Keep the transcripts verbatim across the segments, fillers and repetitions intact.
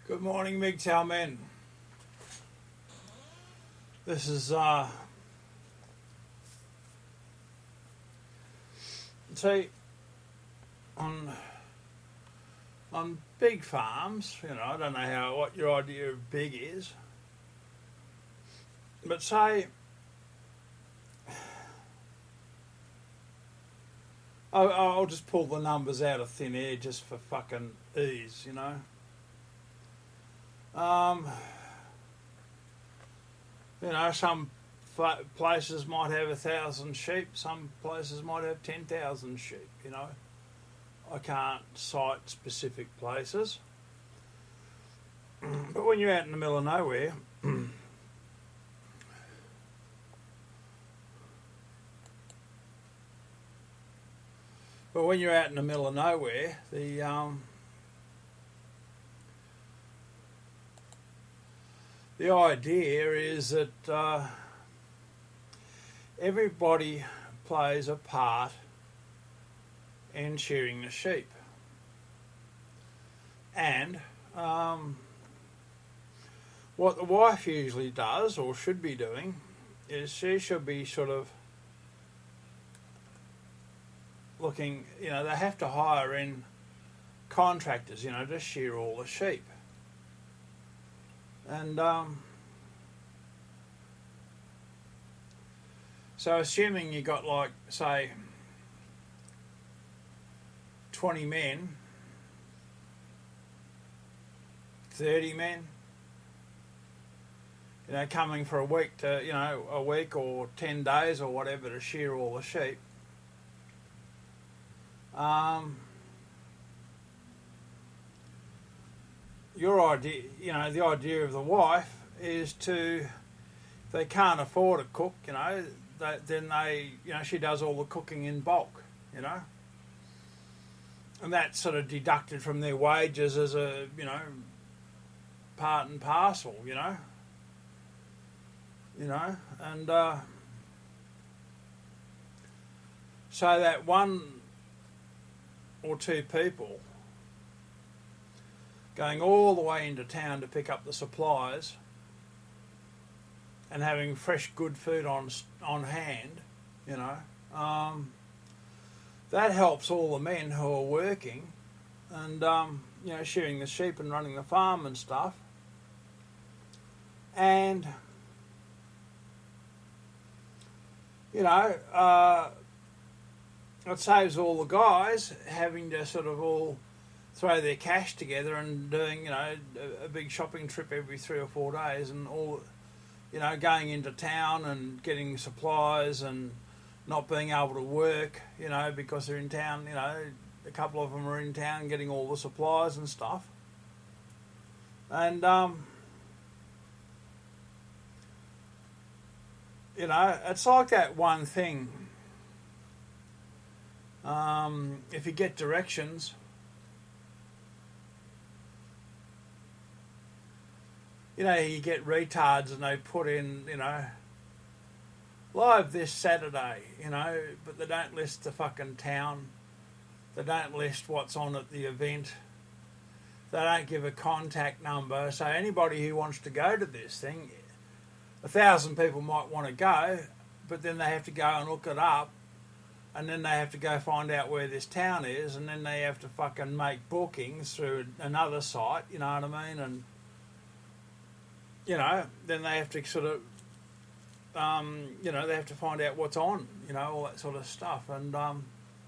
Good morning, M G T O W men. This is, uh, see, on, on big farms, you know, I don't know how, what your idea of big is, but say, I'll, I'll just pull the numbers out of thin air just for fucking ease, you know. Um, you know, some places might have a thousand sheep, some places might have ten thousand sheep, you know. I can't cite specific places. But when you're out in the middle of nowhere, but when you're out in the middle of nowhere, the, um, The idea is that uh, everybody plays a part in shearing the sheep. And um, what the wife usually does, or should be doing, is she should be sort of looking, you know, they have to hire in contractors, you know, to shear all the sheep. And um, so assuming you got like, say, twenty men, thirty men, you know, coming for a week to, you know, a week or ten days or whatever to shear all the sheep. Um, Your idea, you know, the idea of the wife is to, if they can't afford a cook, you know, they, then they, you know, she does all the cooking in bulk, you know. And that's sort of deducted from their wages as a, you know, part and parcel, you know. You know, and uh, so that one or two people going all the way into town to pick up the supplies and having fresh, good food on on hand, you know, um, that helps all the men who are working and, um, you know, shearing the sheep and running the farm and stuff. And, you know, uh, it saves all the guys having to sort of all throw their cash together and doing, you know, a, a big shopping trip every three or four days and all, you know, going into town and getting supplies and not being able to work, you know, because they're in town, you know, a couple of them are in town getting all the supplies and stuff. And, um, you know, it's like that one thing. Um, if you get directions, you know, you get retards and they put in, you know, live this Saturday, you know, but they don't list the fucking town. They don't list what's on at the event. They don't give a contact number. So anybody who wants to go to this thing, a thousand people might want to go, but then they have to go and look it up, and then they have to go find out where this town is, and then they have to fucking make bookings through another site, you know what I mean, and you know, then they have to sort of, um, you know, they have to find out what's on, you know, all that sort of stuff. And um,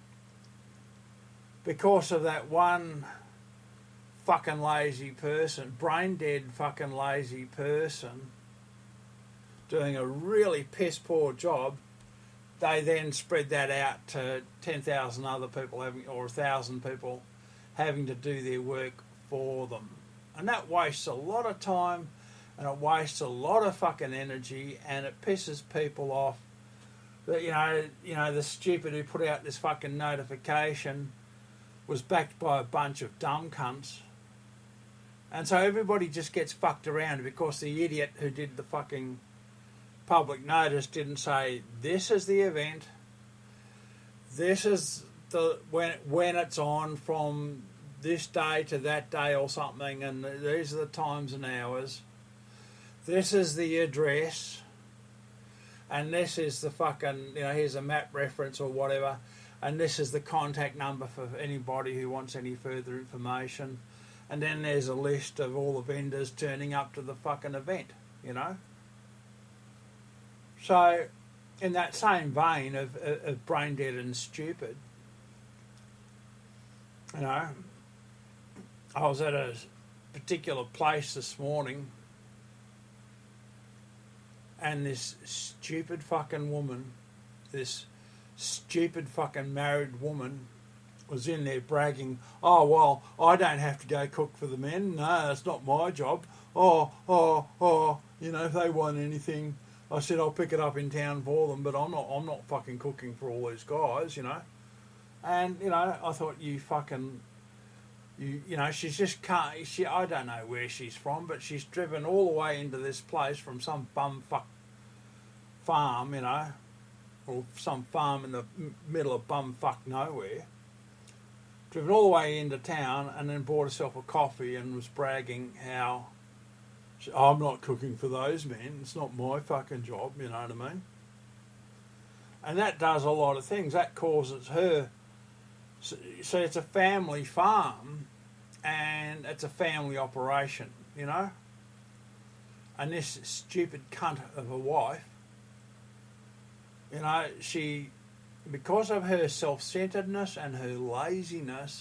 because of that one fucking lazy person, brain dead fucking lazy person, doing a really piss poor job, they then spread that out to ten thousand other people having, or one thousand people having to do their work for them. And that wastes a lot of time. And it wastes a lot of fucking energy, and it pisses people off. That you know, you know, the stupid who put out this fucking notification was backed by a bunch of dumb cunts, and so everybody just gets fucked around because the idiot who did the fucking public notice didn't say this is the event, this is the when when it's on from this day to that day or something, and these are the times and hours. This is the address, and this is the fucking, you know, here's a map reference or whatever, and this is the contact number for anybody who wants any further information. And then there's a list of all the vendors turning up to the fucking event, you know. So, in that same vein of, of, of brain dead and stupid, you know, I was at a particular place this morning, and this stupid fucking woman, this stupid fucking married woman, was in there bragging, oh, well, I don't have to go cook for the men. No, it's not my job. Oh, oh, oh, you know, if they want anything, I said I'll pick it up in town for them, but I'm not I'm not fucking cooking for all these guys, you know. And, you know, I thought, you fucking, you you know, she's just can't, she, I don't know where she's from, but she's driven all the way into this place from some bumfuck farm, you know, or some farm in the middle of bumfuck nowhere. Driven all the way into town and then bought herself a coffee and was bragging how she, oh, I'm not cooking for those men. It's not my fucking job, you know what I mean? And that does a lot of things. That causes her... So, so it's a family farm and it's a family operation, you know? And this stupid cunt of a wife, you know, she... because of her self-centeredness and her laziness,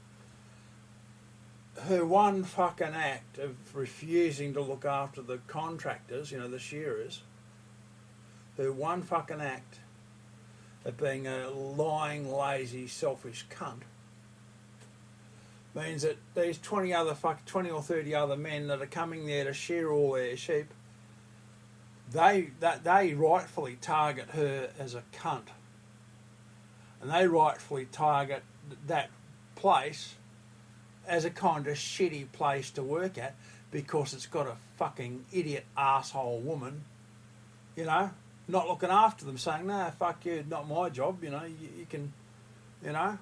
her one fucking act of refusing to look after the contractors, you know, the shearers, her one fucking act of being a lying, lazy, selfish cunt means that these twenty other fuck twenty or thirty other men that are coming there to shear all their sheep, they that they rightfully target her as a cunt. And they rightfully target that place as a kind of shitty place to work at because it's got a fucking idiot asshole woman, you know, not looking after them, saying, no, fuck you, not my job, you know, you, you can, you know.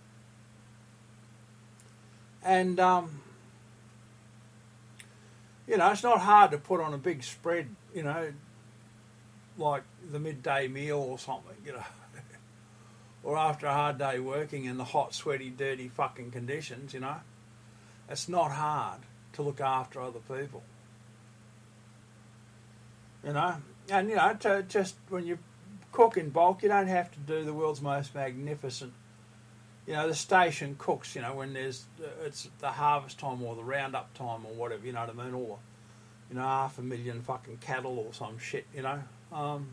And, um, you know, it's not hard to put on a big spread, you know, like the midday meal or something, you know. Or after a hard day working in the hot, sweaty, dirty fucking conditions, you know. It's not hard to look after other people. You know. And, you know, to just when you cook in bulk, you don't have to do the world's most magnificent, you know, the station cooks, you know, when there's, it's the harvest time or the roundup time or whatever, you know what I mean, or, you know, half a million fucking cattle or some shit, you know. Um...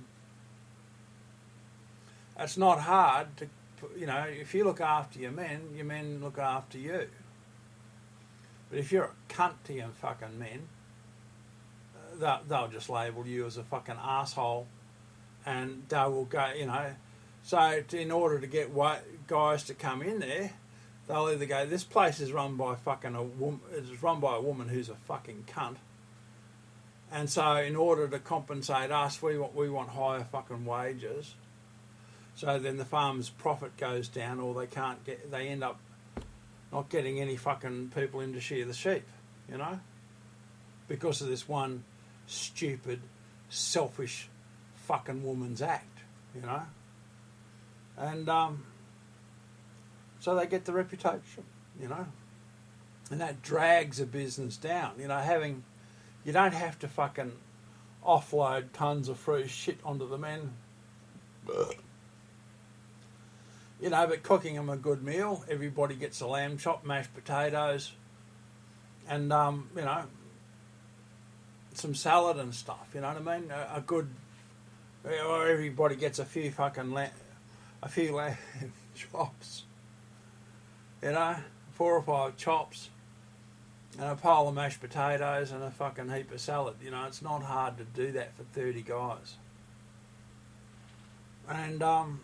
It's not hard to, you know, if you look after your men, your men look after you. But if you're a cunt to your fucking men, they'll, they'll just label you as a fucking asshole, and they will go, you know. So to, in order to get guys to come in there, they'll either go, this place is run by fucking a woman, it's run by a woman who's a fucking cunt. And so in order to compensate us, we want we want higher fucking wages. So then the farm's profit goes down, or they can't get, they end up not getting any fucking people in to shear the sheep, you know, because of this one stupid, selfish fucking woman's act, you know. And um, so they get the reputation, you know, and that drags a business down, you know, having, you don't have to fucking offload tons of free shit onto the men. You know, but cooking them a good meal, everybody gets a lamb chop, mashed potatoes, and, um, you know, some salad and stuff, you know what I mean? A, a good, or everybody gets a few fucking, lamb, a few lamb chops, you know, four or five chops, and a pile of mashed potatoes and a fucking heap of salad. You know, it's not hard to do that for thirty guys. And, um...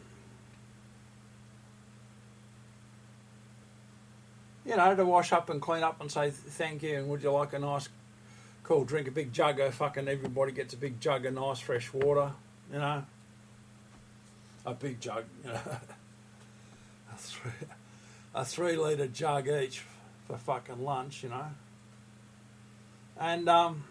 you know, to wash up and clean up and say thank you and would you like a nice cool drink, a big jug of fucking, everybody gets a big jug of nice fresh water, you know. A big jug, you know. a three, a three litre jug each, for fucking lunch, you know. And, um,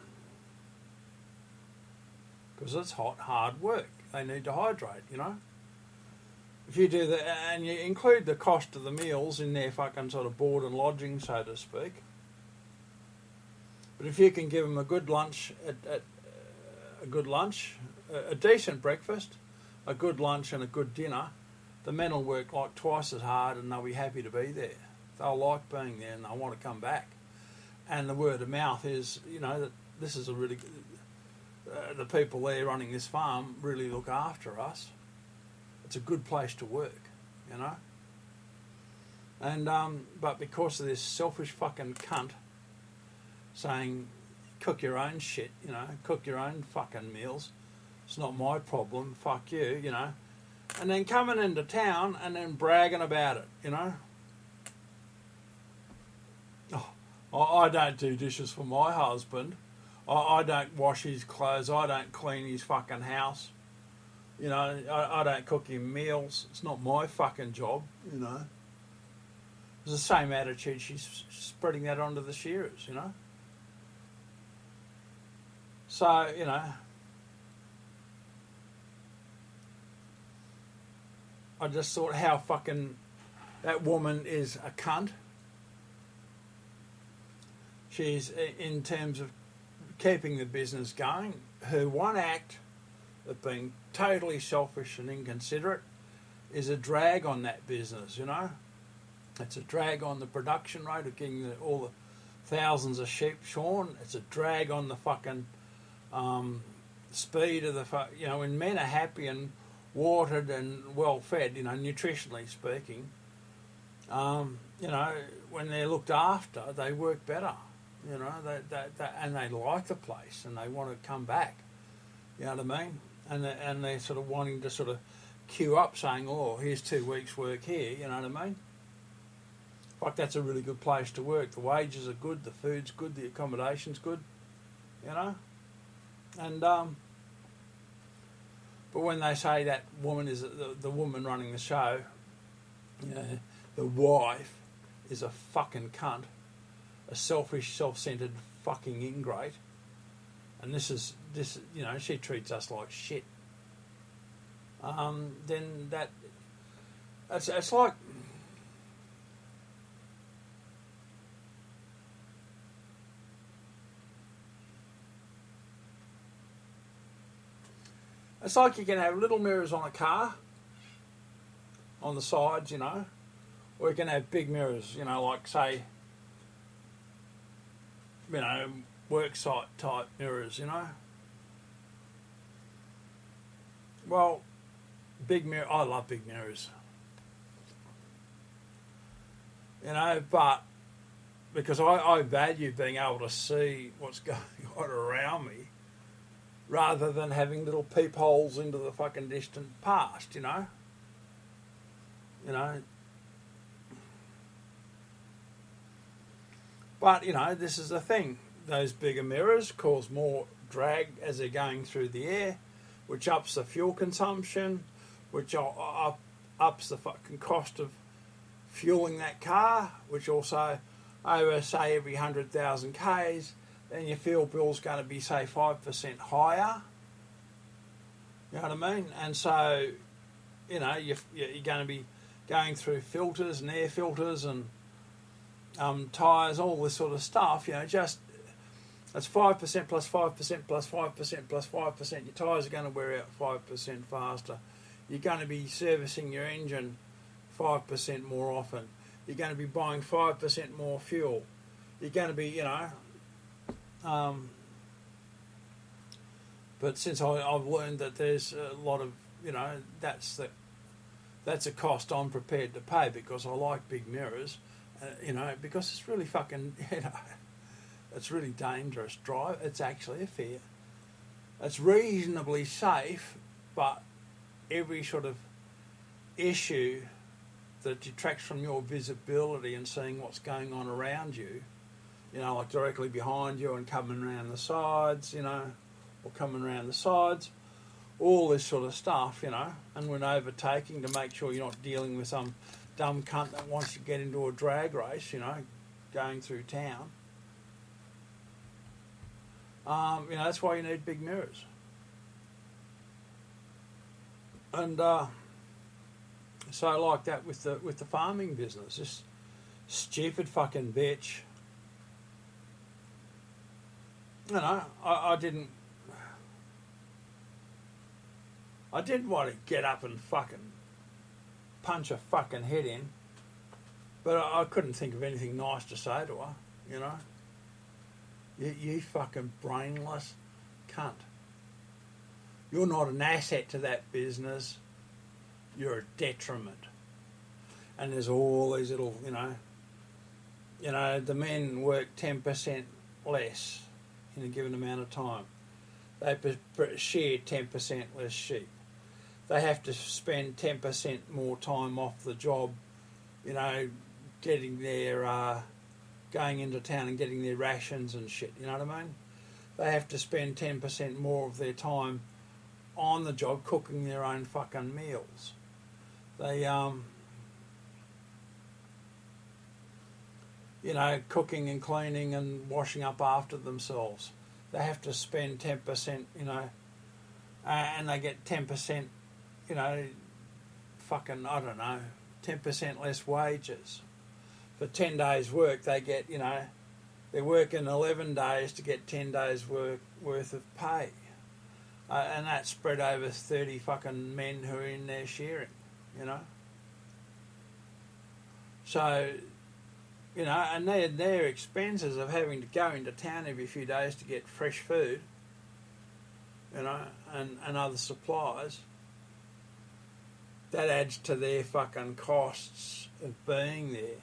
because it's hot, hard work. They need to hydrate, you know. If you do that, and you include the cost of the meals in their fucking sort of board and lodging, so to speak. But if you can give them a good lunch, at, at, a good lunch, a, a decent breakfast, a good lunch and a good dinner, the men will work like twice as hard and they'll be happy to be there. They'll like being there and they'll want to come back. And the word of mouth is, you know, that this is a really good, uh, the people there running this farm really look after us. It's a good place to work, you know. And um, but because of this selfish fucking cunt saying, cook your own shit, you know, cook your own fucking meals. It's not my problem. Fuck you, you know. And then coming into town and then bragging about it, you know. Oh, I don't do dishes for my husband. I, I don't wash his clothes. I don't clean his fucking house. You know, I, I don't cook him meals. It's not my fucking job, you know. It's the same attitude she's spreading that onto the shearers, you know. So, you know, I just thought how fucking that woman is a cunt. She's, in terms of keeping the business going, her one act of being totally selfish and inconsiderate is a drag on that business, you know. It's a drag on the production rate of getting the, all the thousands of sheep shorn. It's a drag on the fucking um, speed of the, fu- you know, when men are happy and watered and well fed, you know, nutritionally speaking, um, you know, when they're looked after, they work better, you know, they, they, they, and they like the place and they want to come back, you know what I mean? And they, and they're sort of wanting to sort of queue up saying, oh, here's two weeks' work here, you know what I mean? Like, that's a really good place to work. The wages are good, the food's good, the accommodation's good, you know? And, um, but when they say that woman is the, the woman running the show, you know, the wife is a fucking cunt, a selfish, self-centered fucking ingrate, and this is, this, you know, she treats us like shit, um, then that, it's, it's like, it's like you can have little mirrors on a car, on the sides, you know, or you can have big mirrors, you know, like, say, you know, work site type mirrors, you know. Well, big mirror, I love big mirrors. You know, but because I, I value being able to see what's going on around me, rather than having little peepholes into the fucking distant past, you know? You know? But, you know, this is the thing. Those bigger mirrors cause more drag as they're going through the air, which ups the fuel consumption, which up, ups the fucking cost of fueling that car, which also, over, say, every one hundred thousand kays, then your fuel bill's going to be, say, five percent higher. You know what I mean? And so, you know, you're, you're going to be going through filters and air filters and um, tyres, all this sort of stuff, you know, just, it's five percent plus five percent plus five percent plus five percent. Your tyres are going to wear out five percent faster. You're going to be servicing your engine five percent more often. You're going to be buying five percent more fuel. You're going to be, you know... Um, but since I, I've learned that there's a lot of, you know, that's the, that's a cost I'm prepared to pay because I like big mirrors, uh, you know, because it's really fucking, you know, it's really dangerous drive. It's actually a fair, it's reasonably safe, but every sort of issue that detracts from your visibility and seeing what's going on around you, you know, like directly behind you and coming around the sides, you know, or coming around the sides, all this sort of stuff, you know, and when overtaking to make sure you're not dealing with some dumb cunt that wants to get into a drag race, you know, going through town. Um, you know, that's why you need big mirrors. And uh, so like that with the with the farming business, this stupid fucking bitch. You know, I, I didn't. I didn't want to get up and fucking punch her fucking head in, but I, I couldn't think of anything nice to say to her. You know, you, you fucking brainless cunt. You're not an asset to that business. You're a detriment. And there's all these little, you know, you know, the men work ten percent less in a given amount of time. They share ten percent less sheep. They have to spend ten percent more time off the job, you know, getting their, uh, going into town and getting their rations and shit, you know what I mean? They have to spend ten percent more of their time on the job cooking their own fucking meals. They, um, you know, cooking and cleaning and washing up after themselves. They have to spend ten percent, you know, uh, and they get ten percent, you know, fucking, I don't know, ten percent less wages. For ten days' work, they get, you know, they're working eleven days to get ten days' work worth of pay. Uh, and that's spread over thirty fucking men who are in there sharing, you know. So, you know, and their, their expenses of having to go into town every few days to get fresh food, you know, and, and other supplies, that adds to their fucking costs of being there.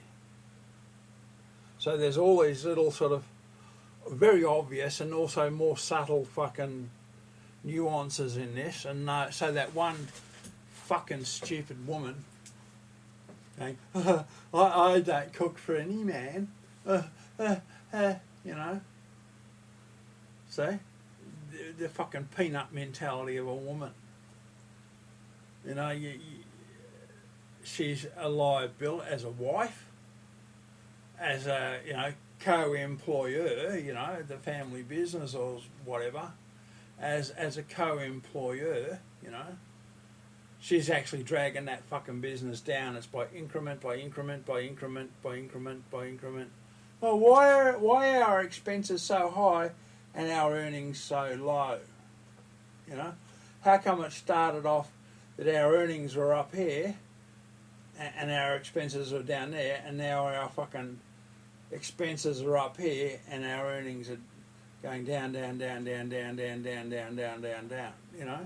So there's all these little sort of very obvious and also more subtle fucking nuances in this, and uh, so that one fucking stupid woman going, uh, I, I don't cook for any man, uh, uh, uh, you know. So, the, the fucking peanut mentality of a woman. You know, you, you, she's a liability as a wife, as a, you know, co-employer, you know, the family business or whatever. As as a co-employer, you know, she's actually dragging that fucking business down. It's by increment, by increment, by increment, by increment, by increment. Well, why are why are our expenses so high and our earnings so low? You know, how come it started off that our earnings were up here and, and our expenses are down there, and now our fucking expenses are up here and our earnings are going down, down, down, down, down, down, down, down, down, down, down, you know.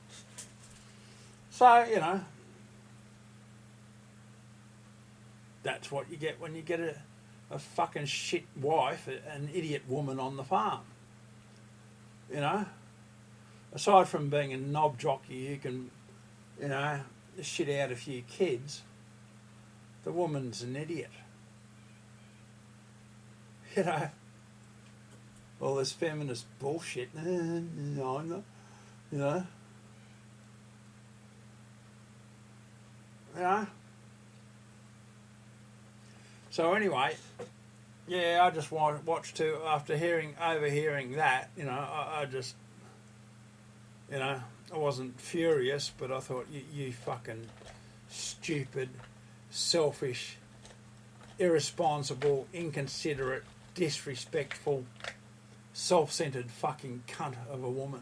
So, you know, that's what you get when you get a, a fucking shit wife, an idiot woman on the farm. You know, aside from being a knob jockey who can, you know, shit out a few kids, the woman's an idiot. You know. All this feminist bullshit. No, I'm not, you know. Yeah. So anyway, yeah, I just watched too. After hearing, overhearing that, you know, I, I just, you know, I wasn't furious, but I thought, you, you fucking stupid, selfish, irresponsible, inconsiderate, disrespectful, self-centered fucking cunt of a woman.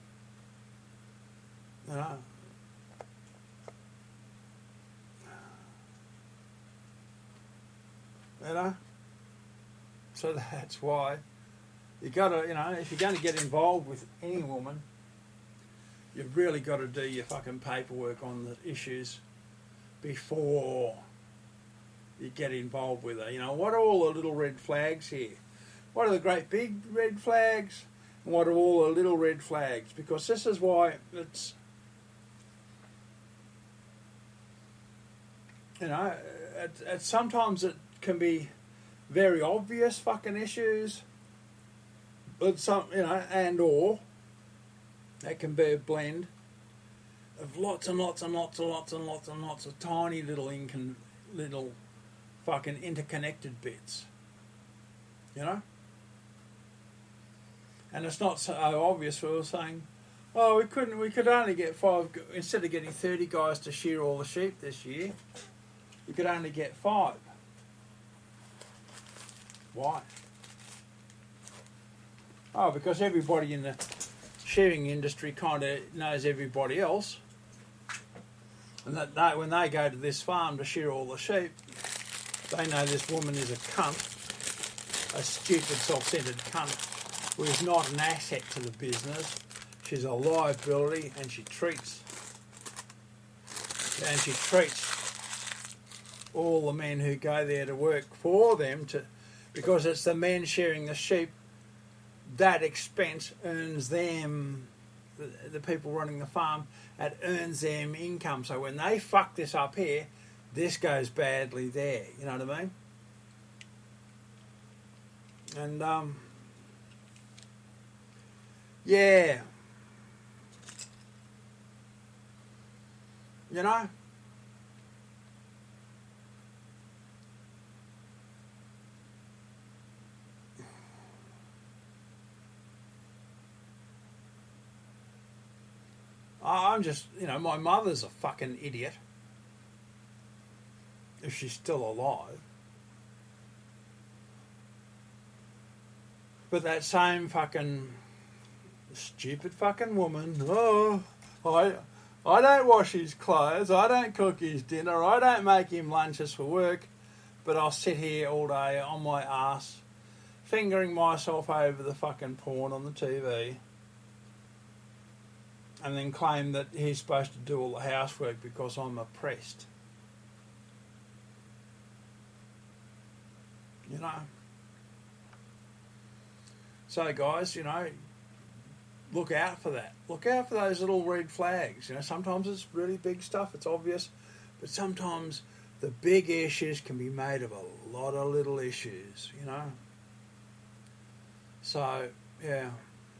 You know? You know? So that's why you gotta, you know, if you're going to get involved with any woman, you've really got to do your fucking paperwork on the issues before you get involved with her. You know, what are all the little red flags here? What are the great big red flags? And what are all the little red flags? Because this is why it's, you know, it, it, sometimes it can be very obvious fucking issues, but some, you know, and or it can be a blend of lots and lots and lots and lots and lots and lots of tiny little incon, little fucking interconnected bits. You know? And it's not so obvious. We were saying, oh, we couldn't. We could only get five instead of getting thirty guys to shear all the sheep this year. We could only get five. Why? Oh, because everybody in the shearing industry kind of knows everybody else, and that they, when they go to this farm to shear all the sheep, they know this woman is a cunt, a stupid, self-centered cunt, who is not an asset to the business. She's a liability, and she treats and she treats all the men who go there to work for them to, because it's the men shearing the sheep. That expense earns them, the, the people running the farm, it earns them income. So when they fuck this up here, this goes badly there. You know what I mean? And um, yeah. You know? I'm just, you know, my mother's a fucking idiot. If she's still alive. But that same fucking stupid fucking woman, oh, I... I don't wash his clothes, I don't cook his dinner, I don't make him lunches for work, but I'll sit here all day on my ass, fingering myself over the fucking porn on the T V, and then claim that he's supposed to do all the housework because I'm oppressed. You know? So guys, you know, look out for that. Look out for those little red flags. You know, sometimes it's really big stuff, it's obvious, but sometimes the big issues can be made of a lot of little issues, you know. So, yeah.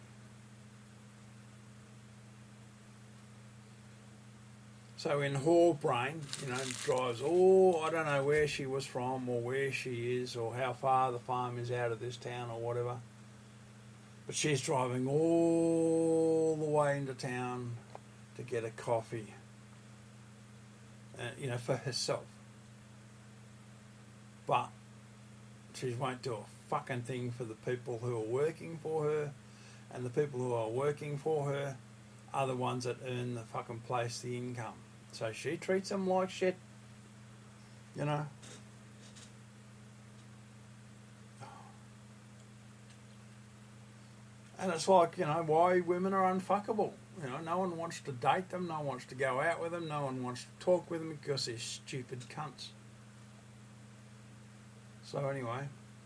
So in whore brain, you know, drives all, I don't know where she was from or where she is or how far the farm is out of this town or whatever. But she's driving all the way into town to get a coffee, uh, you know, for herself. But she won't do a fucking thing for the people who are working for her, and the people who are working for her are the ones that earn the fucking place the income. So she treats them like shit, you know. And it's like, you know, why women are unfuckable. You know, no one wants to date them, no one wants to go out with them, no one wants to talk with them because they're stupid cunts. So anyway,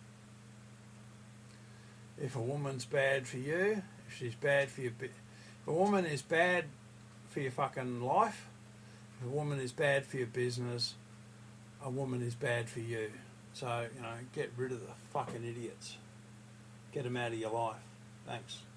if a woman's bad for you, if she's bad for your... If a woman is bad for your fucking life, if a woman is bad for your business, a woman is bad for you. So, you know, get rid of the fucking idiots. Get them out of your life. Thanks.